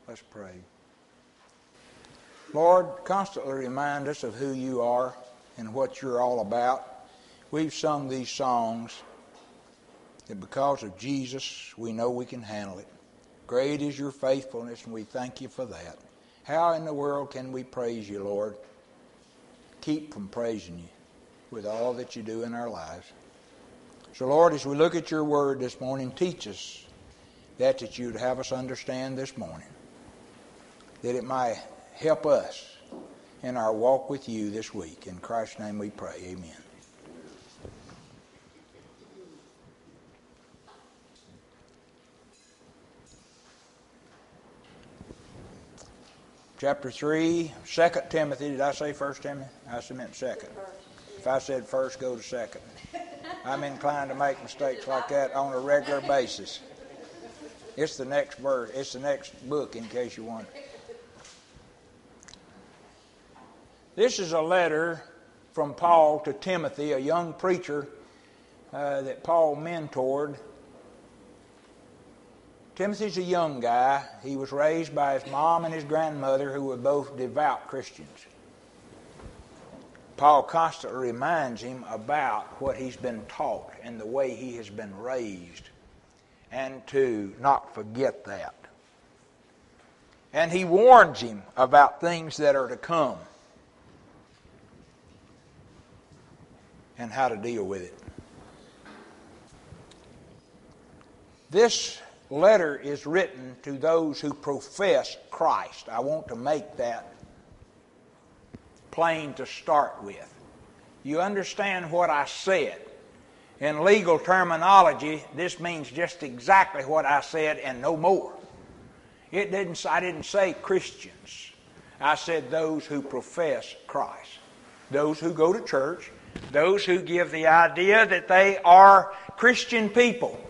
Let's pray. Lord, constantly remind us of who you are and what you're all about. We've sung these songs that because of Jesus, we know we can handle it. Great is your faithfulness, and we thank you for that. How in the world can we praise you, Lord? Keep from praising you with all that you do in our lives. So, Lord, as we look at your word this morning, teach us that you'd have us understand this morning, that it might help us in our walk with you this week. In Christ's name we pray. Amen. Chapter 3, 2 Timothy. Did I say 1 Timothy? I meant 2. If I said first, go to 2. I'm inclined to make mistakes like that on a regular basis. It's the next verse. It's the next book, in case you wonder. This is a letter from Paul to Timothy, a young preacher that Paul mentored. Timothy's a young guy. He was raised by his mom and his grandmother, who were both devout Christians. Paul constantly reminds him about what he's been taught and the way he has been raised, and to not forget that. And he warns him about things that are to come and how to deal with it. This letter is written to those who profess Christ. I want to make that plain to start with. You understand what I said. In legal terminology, this means just exactly what I said and no more. I didn't say Christians. I said those who profess Christ. Those who go to church. Those who give the idea that they are Christian people.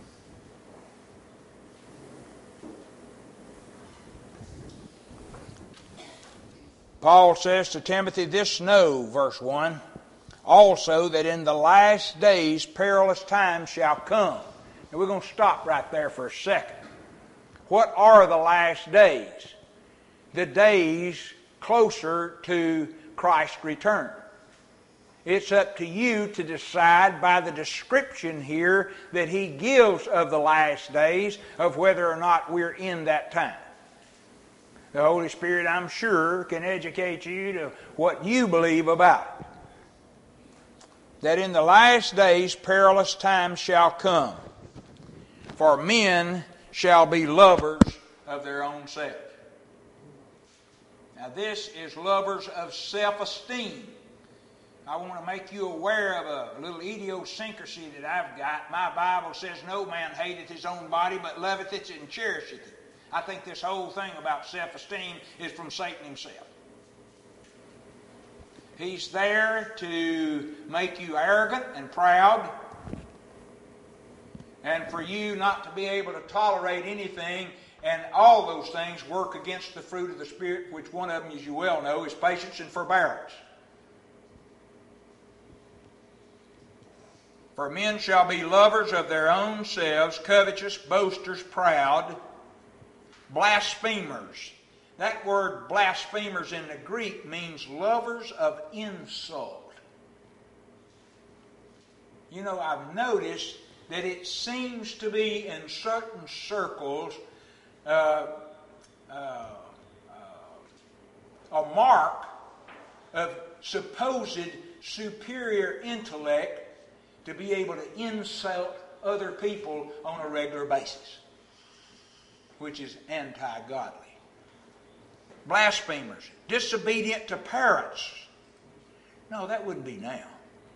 Paul says to Timothy, this know, verse 1, also that in the last days perilous times shall come. And we're going to stop right there for a second. What are the last days? The days closer to Christ's return. It's up to you to decide by the description here that he gives of the last days of whether or not we're in that time. The Holy Spirit, I'm sure, can educate you to what you believe about it. That in the last days perilous times shall come, for men shall be lovers of their own self. Now this is lovers of self-esteem. I want to make you aware of a little idiosyncrasy that I've got. My Bible says no man hateth his own body, but loveth it and cherisheth it. I think this whole thing about self-esteem is from Satan himself. He's there to make you arrogant and proud, and for you not to be able to tolerate anything, and all those things work against the fruit of the Spirit, which one of them, as you well know, is patience and forbearance. For men shall be lovers of their own selves, covetous, boasters, proud, blasphemers. That word blasphemers in the Greek means lovers of insult. You know, I've noticed that it seems to be in certain circles a mark of supposed superior intellect to be able to insult other people on a regular basis, which is anti-godly. Blasphemers, disobedient to parents. No, that wouldn't be now.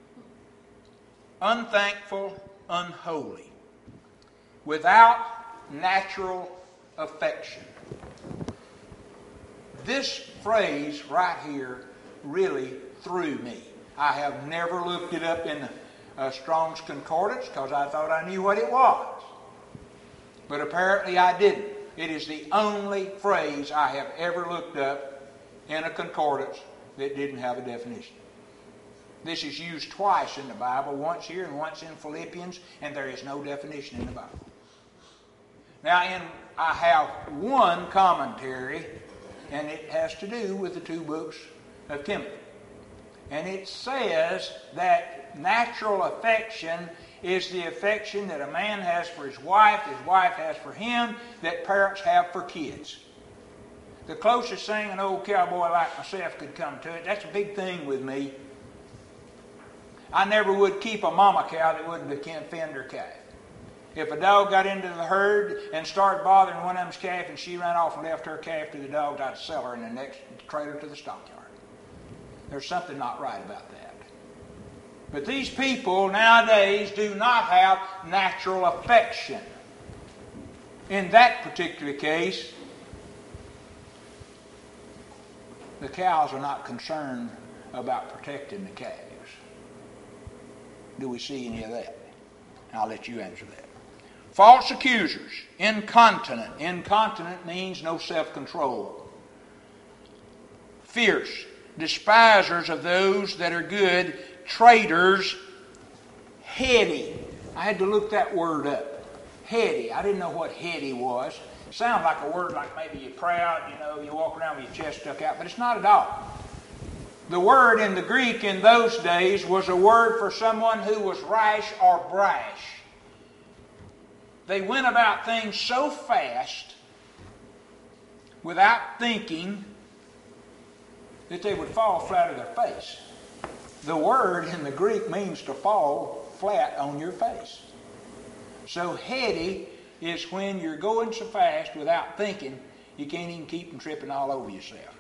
Unthankful, unholy, without natural affection. This phrase right here really threw me. I have never looked it up in Strong's Concordance because I thought I knew what it was. But apparently I didn't. It is the only phrase I have ever looked up in a concordance that didn't have a definition. This is used twice in the Bible, once here and once in Philippians, and there is no definition in the Bible. Now, I have one commentary, and it has to do with the 2 books of Timothy. And it says that natural affection is the affection that a man has for his wife has for him, that parents have for kids. The closest thing an old cowboy like myself could come to it, that's a big thing with me. I never would keep a mama cow that wouldn't defend her calf. If a dog got into the herd and started bothering one of them's calf and she ran off and left her calf to the dogs, I'd sell her in the next trailer to the stockyard. There's something not right about that. But these people nowadays do not have natural affection. In that particular case, the cows are not concerned about protecting the calves. Do we see any of that? I'll let you answer that. False accusers, incontinent. Incontinent means no self-control. Fierce, despisers of those that are good, traitors, heady. I had to look that word up. Heady. I didn't know what heady was. It sounds like a word like maybe you're proud, you walk around with your chest stuck out, but it's not at all. The word in the Greek in those days was a word for someone who was rash or brash. They went about things so fast, without thinking, that they would fall flat on their face. The word in the Greek means to fall flat on your face. So heady is when you're going so fast without thinking, you can't even keep from tripping all over yourself.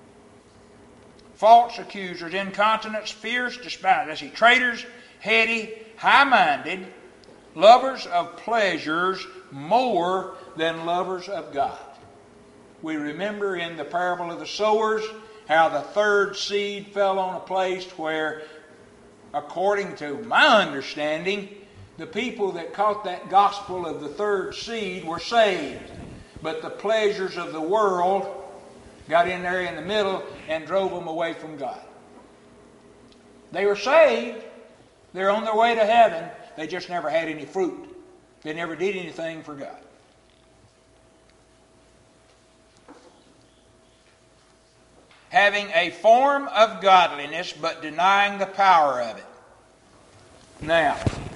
False accusers, incontinents, fierce, despisers. Traitors, heady, high-minded, lovers of pleasures more than lovers of God. We remember in the parable of the sowers how the third seed fell on a place where, according to my understanding, the people that caught that gospel of the third seed were saved. But the pleasures of the world got in there in the middle and drove them away from God. They were saved. They're on their way to heaven. They just never had any fruit. They never did anything for God. Having a form of godliness, but denying the power of it. Now,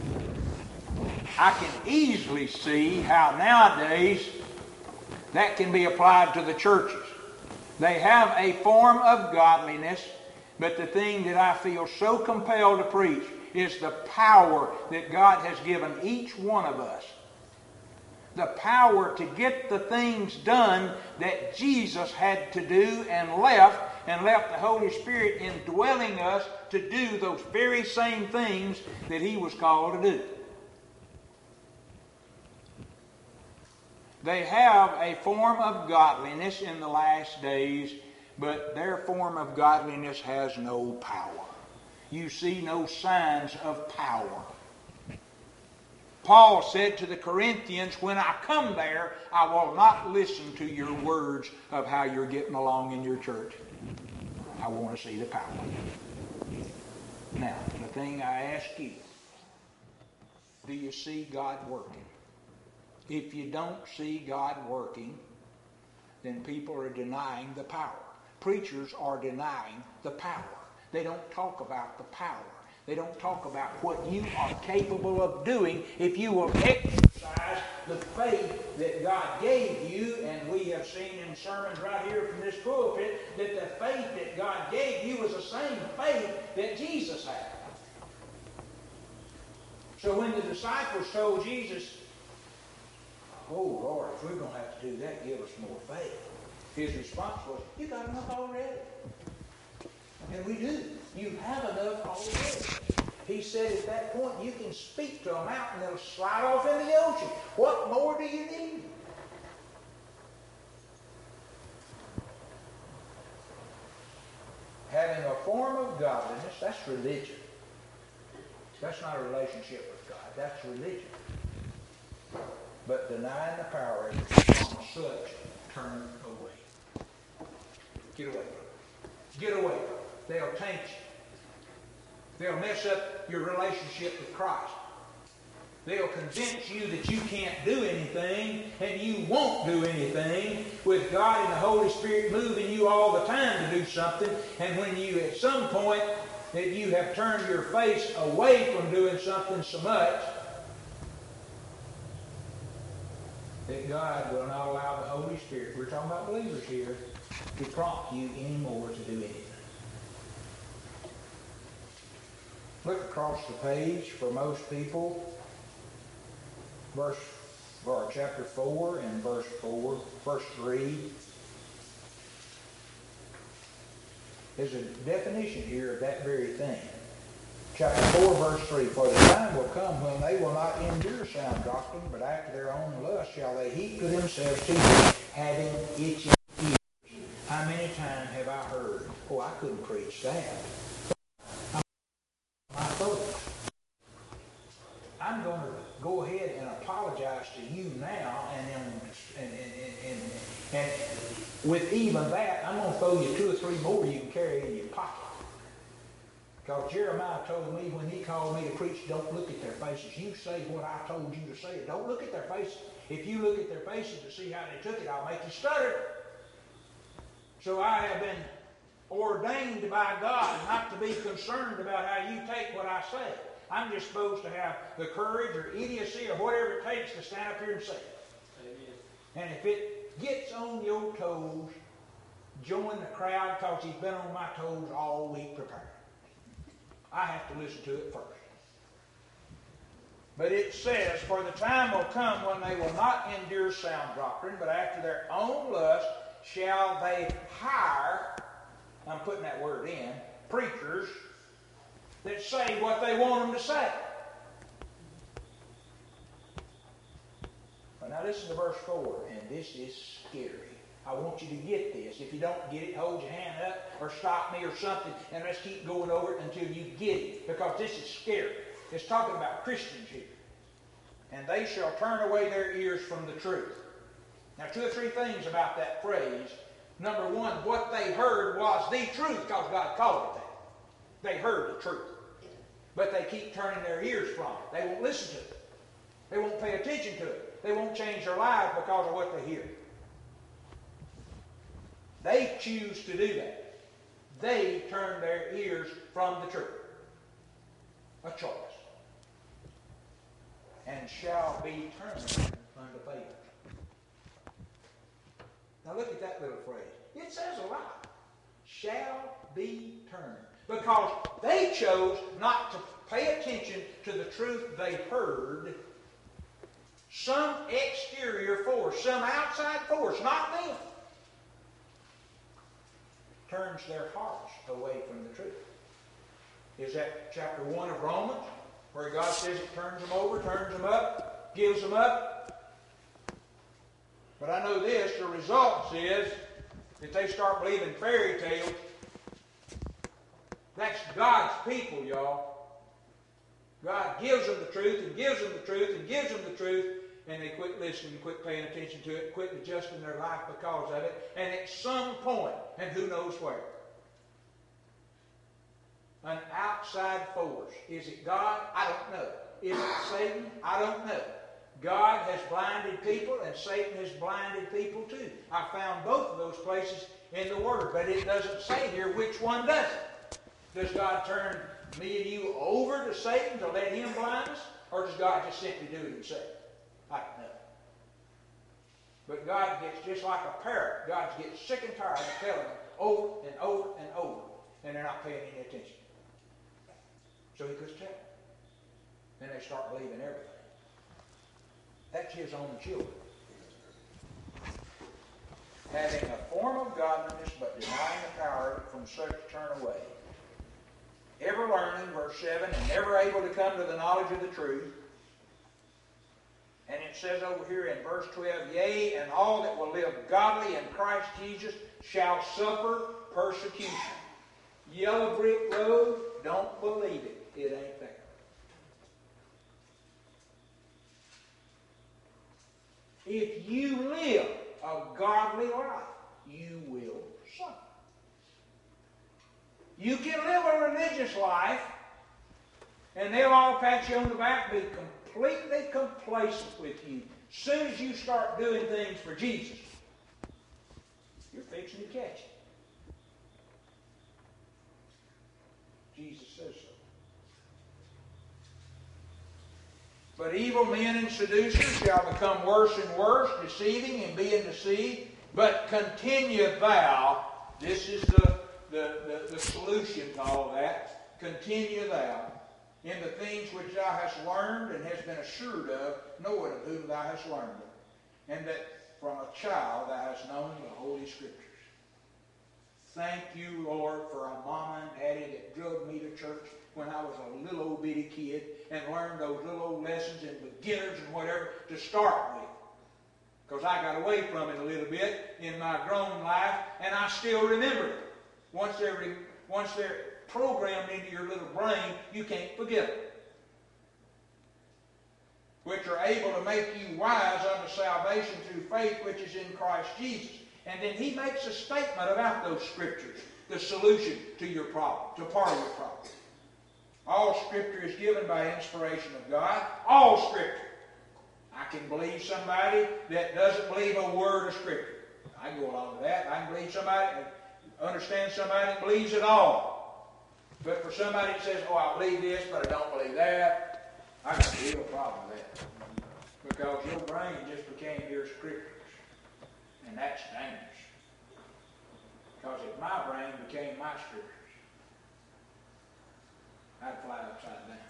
I can easily see how nowadays that can be applied to the churches. They have a form of godliness, but the thing that I feel so compelled to preach is the power that God has given each one of us. The power to get the things done that Jesus had to do and left the Holy Spirit indwelling us to do those very same things that He was called to do. They have a form of godliness in the last days, but their form of godliness has no power. You see no signs of power. Paul said to the Corinthians, when I come there, I will not listen to your words of how you're getting along in your church. I want to see the power. Now, the thing I ask you, do you see God working? If you don't see God working, then people are denying the power. Preachers are denying the power. They don't talk about the power. They don't talk about what you are capable of doing if you will exercise the faith that God gave you. And we have seen in sermons right here from this pulpit that the faith that God gave you was the same faith that Jesus had. So when the disciples told Jesus, "Oh Lord, if we're going to have to do that, give us more faith," His response was, "You got enough already." And we do. You have enough already. He said at that point, you can speak to a mountain and it'll slide off into the ocean. What more do you need? Having a form of godliness, that's religion. That's not a relationship with God. That's religion. But denying the power of it, on such turn away. Get away from it. Get away from it. They'll taint you. They'll mess up your relationship with Christ. They'll convince you that you can't do anything, and you won't do anything, with God and the Holy Spirit moving you all the time to do something. And when you, at some point, that you have turned your face away from doing something so much, that God will not allow the Holy Spirit, we're talking about believers here, to prompt you anymore to do anything. Look across the page for most people. Chapter 4 and verse 3. There's a definition here of that very thing. Chapter 4, verse 3. For the time will come when they will not endure sound doctrine, but after their own lust shall they heap to themselves teachers, having itching ears. How many times have I heard, oh, I couldn't preach that. My folks. I'm going to go ahead and apologize to you now, and with even that, I'm going to throw you 2 or 3 more you can carry in your pocket. Because Jeremiah told me when he called me to preach, don't look at their faces. You say what I told you to say. Don't look at their faces. If you look at their faces to see how they took it, I'll make you stutter. So I have been ordained by God not to be concerned about how you take what I say. I'm just supposed to have the courage or idiocy or whatever it takes to stand up here and say it. Amen. And if it gets on your toes, join the crowd, because he's been on my toes all week preparing. I have to listen to it first. But it says, for the time will come when they will not endure sound doctrine, but after their own lust shall they hire, I'm putting that word in, preachers that say what they want them to say. But now listen to verse 4, and this is scary. I want you to get this. If you don't get it, hold your hand up or stop me or something, and let's keep going over it until you get it, because this is scary. It's talking about Christians here. And they shall turn away their ears from the truth. Now 2 or 3 things about that phrase. Number 1, what they heard was the truth, because God called it that. They heard the truth. But they keep turning their ears from it. They won't listen to it. They won't pay attention to it. They won't change their lives because of what they hear. They choose to do that. They turn their ears from the truth. A choice. And shall be turned unto favor. Now look at that little phrase. It says a lot. Shall be turned. Because they chose not to pay attention to the truth they heard. Some exterior force, some outside force, not them, turns their hearts away from the truth. Is that chapter 1 of Romans, where God says it turns them over, turns them up, gives them up? But I know this, the result is that they start believing fairy tales. That's God's people, y'all. God gives them the truth and gives them the truth and gives them the truth, and they quit listening, quit paying attention to it, quit adjusting their life because of it, and at some point, and who knows where, an outside force. Is it God? I don't know. Is it Satan? I don't know. God has blinded people, and Satan has blinded people too. I found both of those places in the Word, but it doesn't say here which one does it. Does God turn me and you over to Satan to let him blind us? Or does God just simply do it himself? I don't know. But God gets just like a parrot. God gets sick and tired of telling them over and over and over, and they're not paying any attention. So he quits telling them. Then they start believing everything. That's his own children. Having a form of godliness, but denying the power, from such turn away. Ever learning, verse 7, and never able to come to the knowledge of the truth. And it says over here in verse 12, yea, and all that will live godly in Christ Jesus shall suffer persecution. Yellow brick road, don't believe it. It ain't there. If you live a godly life, you will suffer. You can live a religious life, and they'll all pat you on the back, be completely complacent with you, as soon as you start doing things for Jesus, you're fixing to catch it. Jesus says so. But evil men and seducers shall become worse and worse, deceiving and being deceived. But continue thou, this is the solution to all that, continue thou in the things which thou hast learned and hast been assured of, knowing of whom thou hast learned them, and that from a child thou hast known the Holy Scriptures. Thank you, Lord, for a mama and daddy that drove me to church when I was a little old bitty kid and learned those little old lessons and beginners and whatever to start with. Because I got away from it a little bit in my grown life, and I still remember it. Once they're programmed into your little brain, you can't forget them. Which are able to make you wise unto salvation through faith which is in Christ Jesus. And then he makes a statement about those scriptures, the solution to your problem, to part of your problem. All Scripture is given by inspiration of God. All Scripture. I can believe somebody that doesn't believe a word of Scripture. I can go along with that. I can believe somebody, understand somebody that believes it all. But for somebody that says, oh, I believe this, but I don't believe that, I got a real problem with that. Because your brain just became your Scriptures. And that's dangerous. Because if my brain became my Scriptures, I'd fly upside down.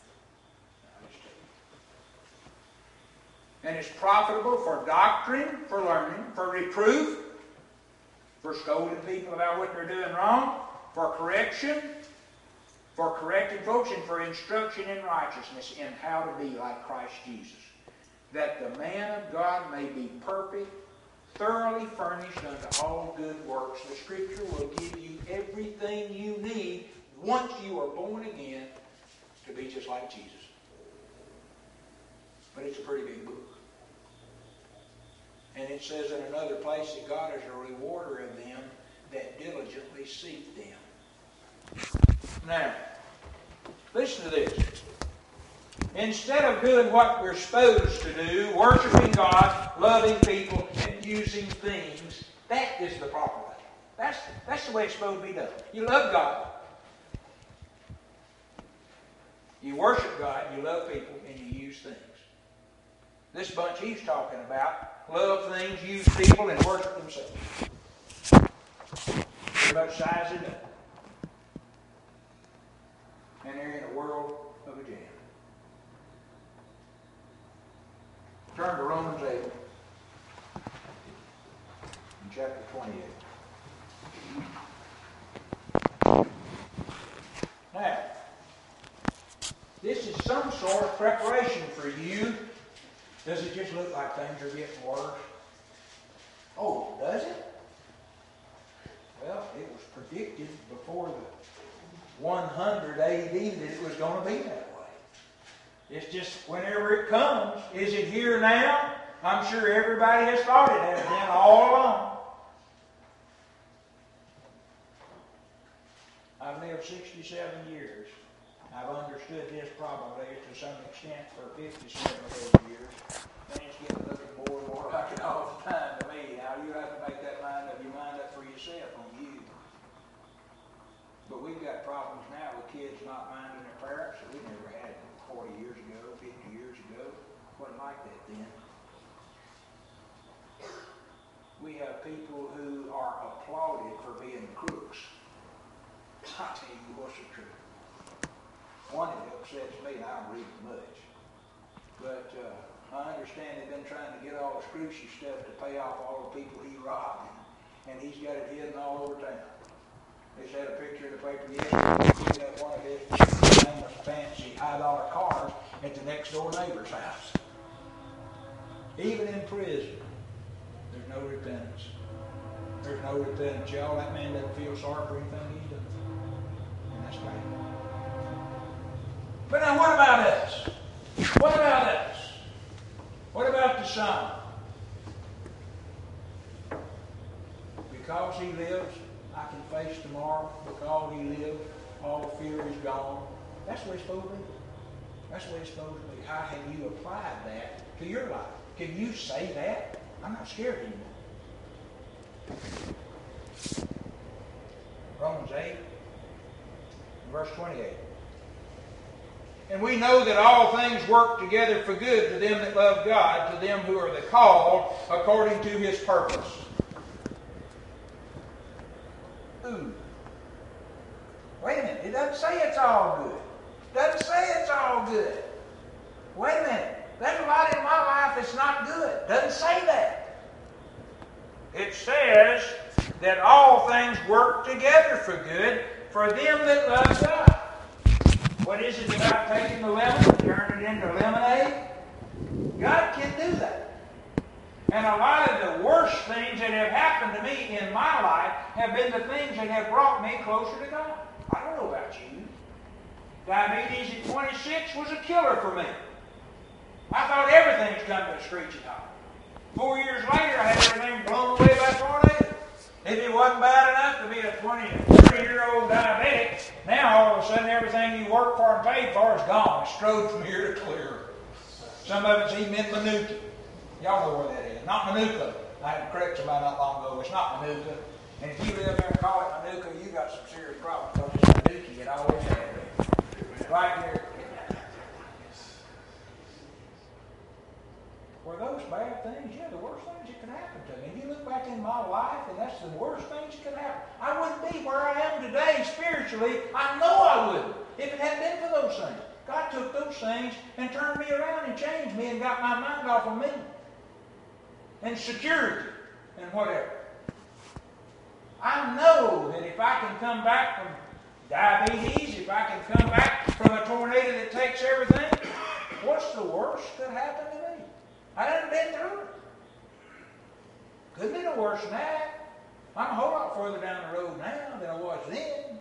And it's profitable for doctrine, for learning, for reproof, for scolding people about what they're doing wrong, for correction, for correcting folks, and for instruction in righteousness in how to be like Christ Jesus, that the man of God may be perfect, thoroughly furnished unto all good works. The Scripture will give you everything you need once you are born again to be just like Jesus. But it's a pretty big book. And it says in another place that God is a rewarder of them that diligently seek them. Now, listen to this. Instead of doing what we're supposed to do, worshiping God, loving people, and using things, that is the proper way. That's the way it's supposed to be done. You love God. You worship God, you love people, and you use things. This bunch he's talking about love things, use people, and worship themselves. Pretty much size it up. And they're in a world of a jam. Turn to Romans 8 in chapter 28. Now, this is some sort of preparation for you. Does it just look like things are getting worse? Oh, does it? Well, it was predicted before the 100 AD that it was going to be that way. It's just whenever it comes. Is it here now? I'm sure everybody has thought it has been all along. I've lived 67 years. I've understood this probably to some extent for 57 of those years. And it's getting looking more and more like it all the time to me. Now, you have to make that mind up for yourself on you. But we've got problems now with kids not minding their parents that we never had 40 years ago, 50 years ago. It wasn't like that then. We have people who are applauded for being crooks. I tell you what's the truth. One that upsets me, and I don't read much. But I understand they've been trying to get all the Scrooge stuff to pay off all the people he robbed. And he's got it hidden all over town. They just had a picture in the paper yesterday of one of his famous fancy high-dollar cars at the next-door neighbor's house. Even in prison, there's no repentance. There's no repentance. Y'all, that man doesn't feel sorry for anything he's done. And that's bad. But now what about us? What about us? What about the Son? Because he lives, I can face tomorrow. Because he lives, all fear is gone. That's what it's supposed to be. That's the way it's supposed to be. How have you applied that to your life? Can you say that? I'm not scared anymore. Romans 8, verse 28. And we know that all things work together for good to them that love God, to them who are the called according to His purpose. Ooh. Wait a minute. It doesn't say it's all good. It doesn't say it's all good. Wait a minute. There's a lot in my life that's not good. It doesn't say that. It says that all things work together for good for them that love God. What is it about taking the lemon and turning it into lemonade? God can do that. And a lot of the worst things that have happened to me in my life have been the things that have brought me closer to God. I don't know about you. Diabetes at 26 was a killer for me. I thought everything's come to a screeching halt. 4 years later, I had everything blown away by a tornado. If it wasn't bad enough to be a 20 or 30-year-old diabetic, now all of a sudden everything you worked for and paid for is gone. It's strode from here to clear. Some of it's even in Manuka. Y'all know where that is. Not Manuka. I had to correct somebody not long ago. It's not Manuka. And if you live there and call it Manuka, you got some serious problems because it's Manuka. It always has been. Right here. Were those bad things? Yeah, the worst things that could happen to me. If you look back in my life, and that's the worst things that could happen. I wouldn't be where I am today spiritually. I know I wouldn't if it hadn't been for those things. God took those things and turned me around and changed me and got my mind off of me. And security and whatever. I know that if I can come back from diabetes, if I can come back from a tornado that takes everything, what's the worst that happened to me? I haven't been through it. Couldn't be no worse than that. I'm a whole lot further down the road now than I was then.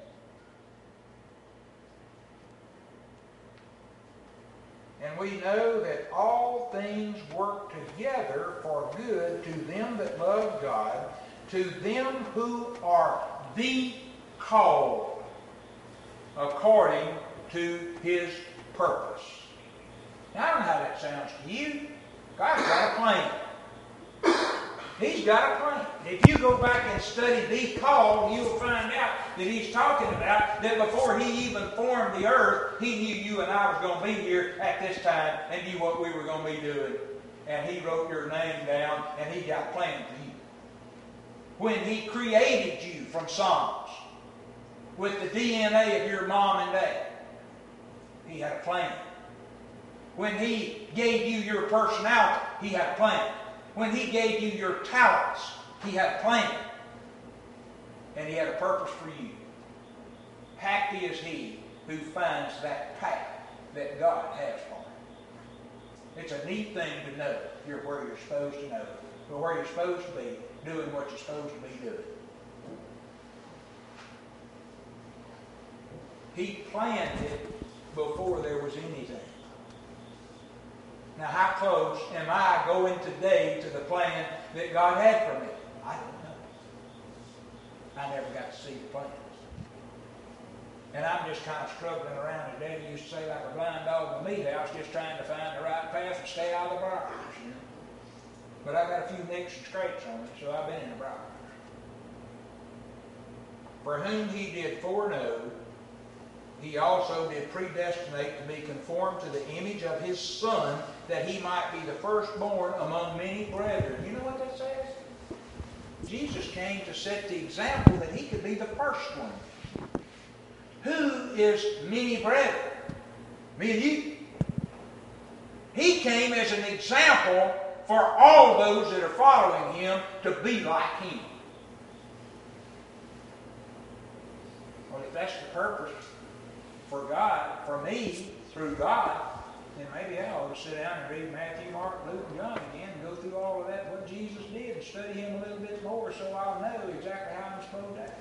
And we know that all things work together for good to them that love God, to them who are the called, according to His purpose. Now, I don't know how that sounds to you. God's got a plan. He's got a plan. If you go back and study the call, you'll find out that He's talking about that before He even formed the earth, He knew you and I was going to be here at this time and knew what we were going to be doing. And He wrote your name down and He got a plan for you. When He created you from Psalms with the DNA of your mom and dad, He had a plan. When He gave you your personality, He had a plan. When He gave you your talents, He had a plan. And He had a purpose for you. Happy is he who finds that path that God has for him. It's a neat thing to know you're where you're supposed to know, or where you're supposed to be, doing what you're supposed to be doing. He planned it before there was anything. Now, how close am I going today to the plan that God had for me? I don't know. I never got to see the plans. And I'm just kind of struggling around, as Daddy used to say, like a blind dog in the meat house, just trying to find the right path and stay out of the briars. You know? But I got a few nicks and scrapes on me, so I've been in the briars. For whom He did foreknow, He also did predestinate to be conformed to the image of His Son, that He might be the firstborn among many brethren. You know what that says? Jesus came to set the example that He could be the first one. Who is many brethren? Me and you. He came as an example for all those that are following Him to be like Him. Well, if that's the purpose for God, for me, through God, then maybe I ought to sit down and read Matthew, Mark, Luke, and John again and go through all of that, what Jesus did, and study Him a little bit more so I'll know exactly how I'm supposed to act.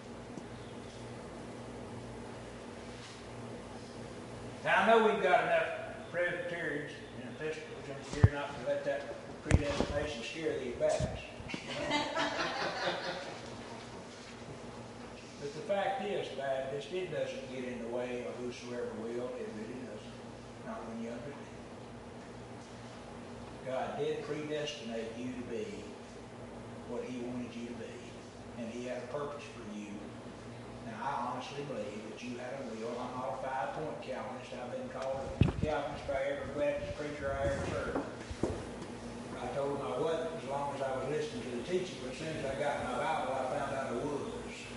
Now, I know we've got enough Presbyterians and Episcopals in here not to let that predestination scare the Baptists. But the fact is, Baptist, it doesn't get in the way of whosoever will. It really doesn't. not when you understand. God did predestinate you to be what He wanted you to be. And He had a purpose for you. Now, I honestly believe that you had a will. I'm not a 5-point Calvinist. I've been called a Calvinist by every Baptist preacher I ever heard. I told him I wasn't as long as I was listening to the teaching, but as soon as I got my Bible, I found out I was.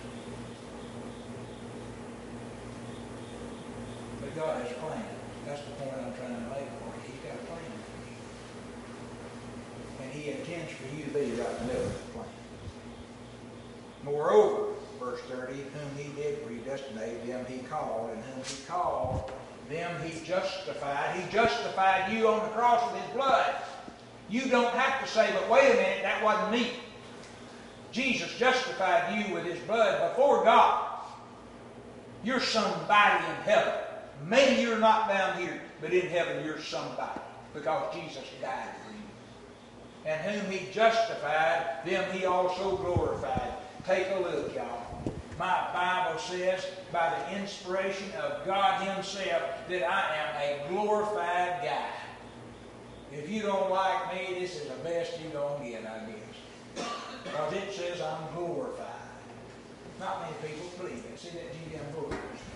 But God has a plan. That's the point I'm trying to make for you. He's got a plan for you. And He intends for you to be right in the middle of the plan. Moreover, verse 30, whom He did predestinate, them He called, and whom He called, them He justified. He justified you on the cross with His blood. You don't have to say, but wait a minute, that wasn't me. Jesus justified you with His blood before God. You're somebody in heaven. Maybe you're not down here, but in heaven you're somebody because Jesus died for you. And whom He justified, them He also glorified. Take a look, y'all. My Bible says, by the inspiration of God Himself, that I am a glorified guy. If you don't like me, this is the best you're going to get, I guess. Because it says I'm glorified. Not many people believe it. See that GM book?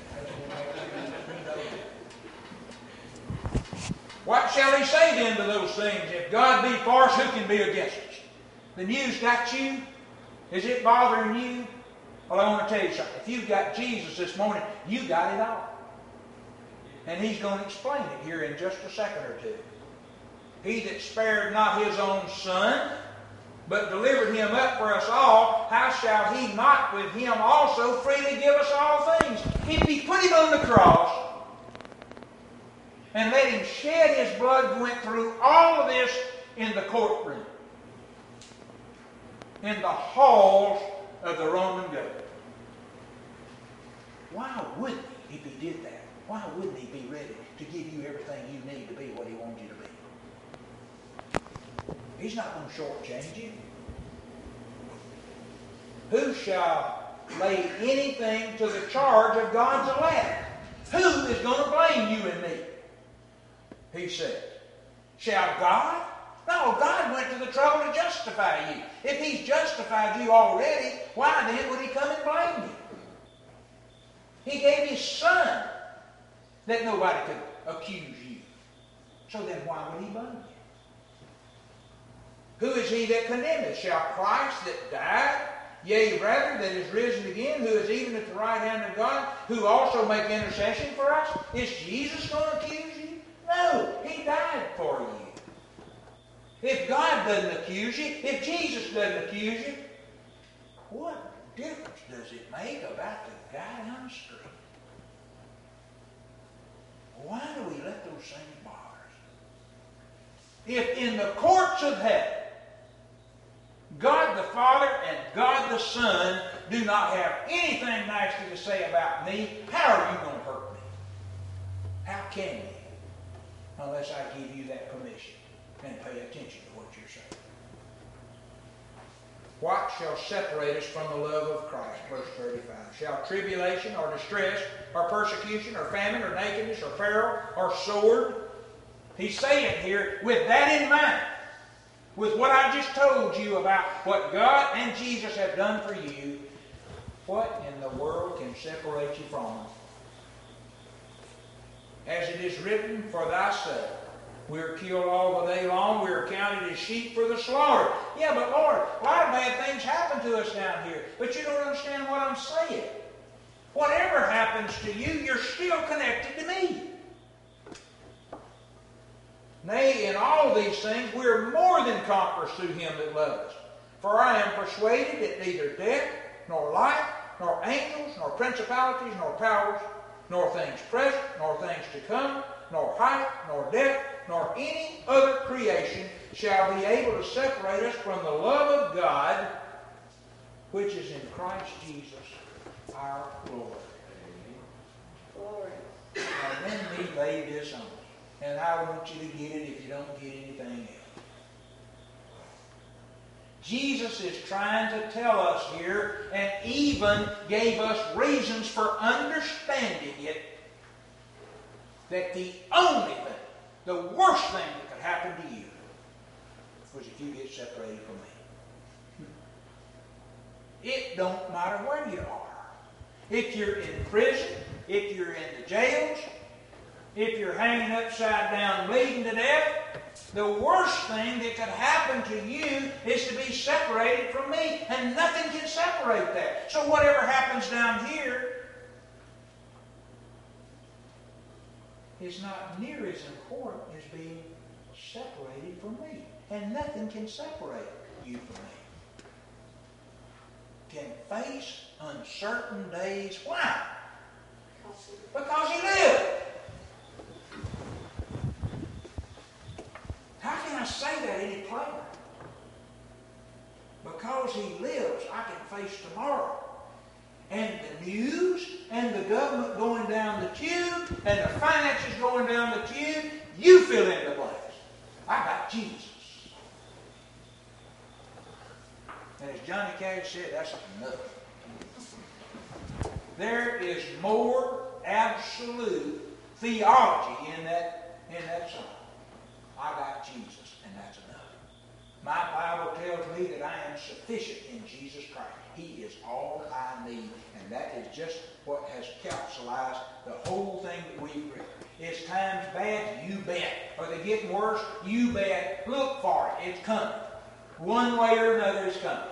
What shall He say then to those things? If God be for us, who can be against us? The news got you? Is it bothering you? Well, I want to tell you something. If you've got Jesus this morning, you got it all. And He's going to explain it here in just a second or two. He that spared not His own Son, but delivered Him up for us all, how shall He not with Him also freely give us all things? If He put Him on the cross and let Him shed His blood, went through all of this in the courtroom, in the halls of the Roman government. Why wouldn't He, if He did that, why wouldn't He be ready to give you everything you need to be what He wanted you to be? He's not going to shortchange you. Who shall lay anything to the charge of God's elect? Who is going to blame you and me? He said. Shall God? No, God went to the trouble to justify you. If He's justified you already, why then would He come and blame you? He gave His Son that nobody could accuse you. So then why would He blame you? Who is he that condemneth? Shall Christ that died, yea, rather, that is risen again, who is even at the right hand of God, who also make intercession for us? Is Jesus going to accuse you? No, He died for you. If God doesn't accuse you, if Jesus doesn't accuse you, what difference does it make about the guy on the street? Why do we let those things bother us? If in the courts of heaven, God the Father and God the Son do not have anything nasty to say about me, how are you going to hurt me? How can you? Unless I give you that permission and pay attention to what you're saying. What shall separate us from the love of Christ? Verse 35. Shall tribulation or distress or persecution or famine or nakedness or peril or sword? He's saying here, with that in mind, with what I just told you about what God and Jesus have done for you, what in the world can separate you from Him? As it is written, for thy sake, we are killed all the day long. We are counted as sheep for the slaughter. Yeah, but Lord, a lot of bad things happen to us down here. But you don't understand what I'm saying. Whatever happens to you, you're still connected to me. Nay, in all these things, we are more than conquerors through Him that loves us. For I am persuaded that neither death, nor life, nor angels, nor principalities, nor powers, nor things present, nor things to come, nor height, nor depth, nor any other creation shall be able to separate us from the love of God, which is in Christ Jesus our Lord. Glory. Now then He laid this on us. And I want you to get it if you don't get anything else. Jesus is trying to tell us here, and even gave us reasons for understanding it, that the only thing, the worst thing that could happen to you was if you get separated from me. It don't matter where you are. If you're in prison, if you're in the jails, if you're hanging upside down bleeding to death, the worst thing that could happen to you is to be separated from me, and nothing can separate that. So whatever happens down here is not near as important as being separated from me. And nothing can separate you from me. Can face uncertain days. Why? Because he lived. How can I say that any plainer? Because he lives, I can face tomorrow. And the news, and the government going down the tube, and the finances going down the tube, you fill in the blanks. I got Jesus. And as Johnny Cash said, that's enough. There is more absolute theology in that song. I got Jesus, and that's enough. My Bible tells me that I am sufficient in Jesus Christ. He is all I need. And that is just what has capsulized the whole thing that we've read. Is times bad? You bet. Are they getting worse? You bet. Look for it. It's coming. One way or another it's coming.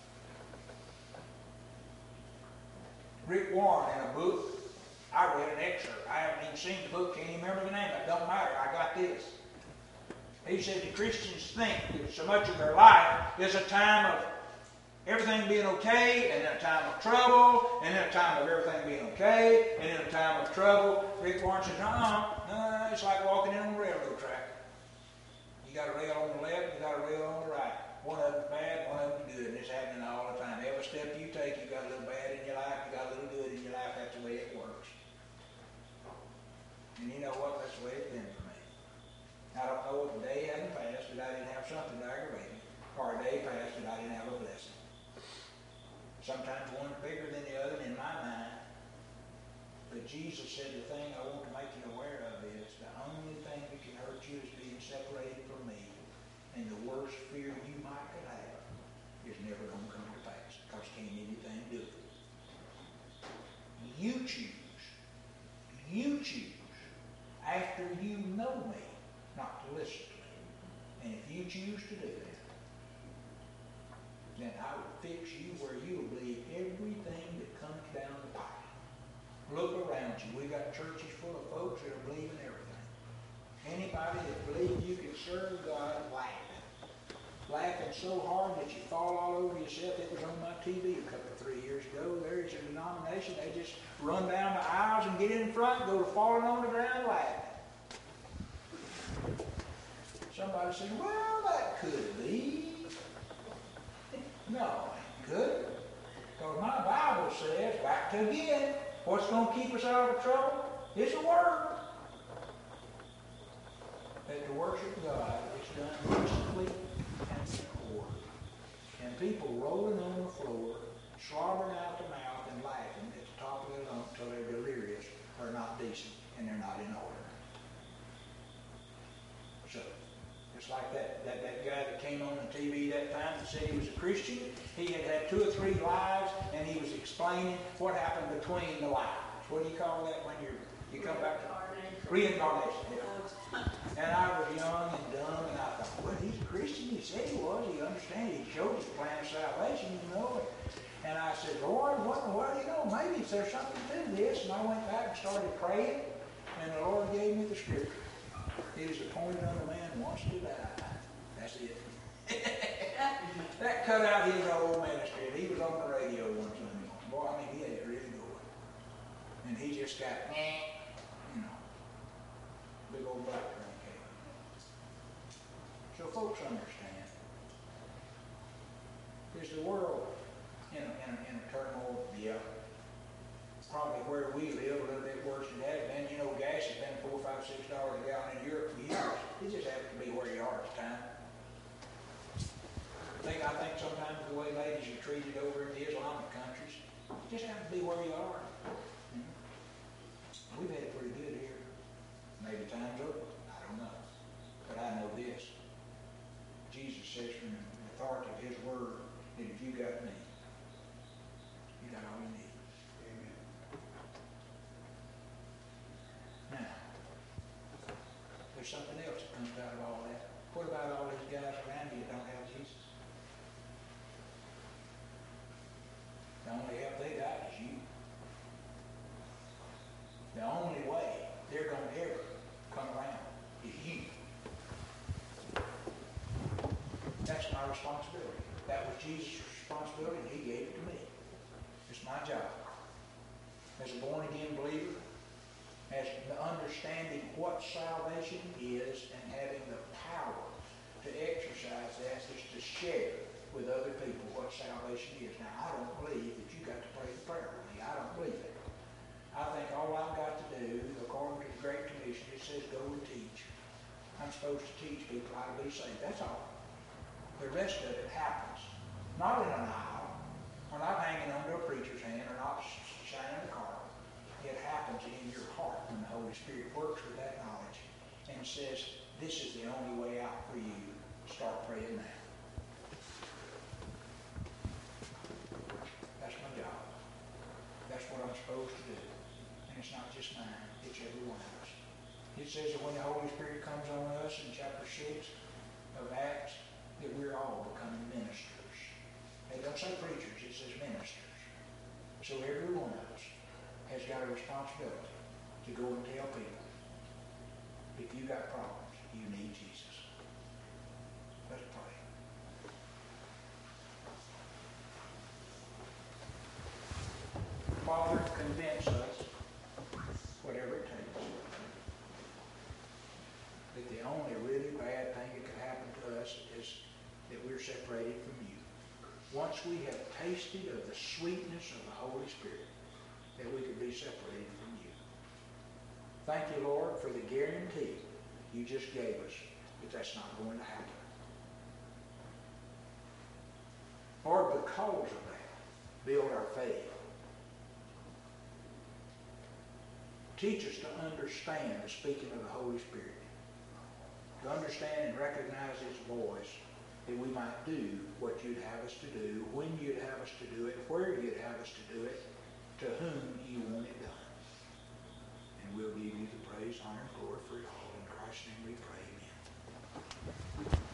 Rick Warren in a book, I read an excerpt. I haven't even seen the book, can't even remember the name. It don't matter. I got this. He said the Christians think that so much of their life is a time of everything being okay, and then a time of trouble, and then a time of everything being okay, and then a time of trouble. Rick Warren said, no, it's like walking in on a railroad track. You got a rail on the left, you got a rail on the right. One of them's bad, one of them's good, and it's happening all the time. Every step you take, you got a little bad in your life, you got a little good in your life. That's the way it works. And you know what? That's the way it's been for me. I don't know if a day hadn't passed that I didn't have something to aggravate me, or a day passed that I didn't have a blessing. Sometimes one's bigger than the other in my mind. But Jesus said the thing I want to make you aware of is the only thing that can hurt you is being separated from me. And the worst fear you might could have is never going to come to pass, because can't anything do it. You choose, after you know me, not to listen to me. And if you choose to do that, then I will fix you where you will believe everything that comes down the pipe. Look around you. We got churches full of folks that are believing everything. Anybody that believes you can serve God laughing so hard that you fall all over yourself. It was on my TV a couple of 3 years ago. There's a denomination, they just run down the aisles and get in front and go to falling on the ground laughing. Somebody said, well, that could be. No, it couldn't. Because my Bible says, back to again, what's going to keep us out of trouble is the Word. That to worship God is done decently and in order. And people rolling on the floor, slobbering out the mouth and laughing at the top of their lungs until they're delirious are not decent and they're not in order. So, just like that guy that came on the TV that time that said he was a Christian, he had had 2 or 3 lives, and he was explaining what happened between the lives. What do you call that when you come back to reincarnation? Yeah. And I was young and dumb, and I thought, well, he's a Christian. He said he was. He understands. He showed us the plan of salvation, you know. And I said, Lord, what do you know? Maybe there's something to this. And I went back and started praying, and the Lord gave me the scripture. It is appointed unto man once to die. That's it. That cut out his old ministry. He was on the radio one Sunday morning. Boy, I mean, he had it really going. And he just got, big old black train came. So folks understand. Is the world in a turmoil? Yeah. Probably where we live a little bit worse than that. And you know, gas has been $4, $5, $6 a gallon in Europe for years. It just happens to be where you are at the time. I think sometimes the way ladies are treated over in the Islamic countries, it just happens to be where you are. We've had it pretty good here. And if you got me, you got all you need. Amen. Now, there's something else that comes out of all that. What about all these guys around you that don't have Jesus? The only help they got is you. The only way they're going to ever come around is you. That's my responsibility. That was Jesus' responsibility, and he gave it to me. It's my job. As a born-again believer, as understanding what salvation is and having the power to exercise that is to share with other people what salvation is. Now, I don't believe that you got to pray the prayer with me. I don't believe it. I think all I've got to do, according to the Great Commission, it says go and teach. I'm supposed to teach people how to be saved. That's all. The rest of it happens. Not in an aisle, or not hanging under a preacher's hand, or not shining a car. It happens in your heart when the Holy Spirit works with that knowledge and says, this is the only way out for you. Start praying now. That's my job. That's what I'm supposed to do. And it's not just mine, it's every one of us. It says that when the Holy Spirit comes on us in chapter 6 of Acts, that we're all becoming ministers. It don't say preachers, it says ministers. So every one of us has got a responsibility to go and tell people, if you got problems, you need Jesus. Let's pray. Father, convince us, whatever it takes, that the only really bad thing that could happen to us is that we're separated from you. Once we have tasted of the sweetness of the Holy Spirit, that we could be separated from you. Thank you, Lord, for the guarantee you just gave us that that's not going to happen. Lord, because of that, build our faith. Teach us to understand the speaking of the Holy Spirit, to understand and recognize His voice, that we might do what you'd have us to do, when you'd have us to do it, where you'd have us to do it, to whom you want it done. And we'll give you the praise, honor, and glory for it all. In Christ's name we pray, amen.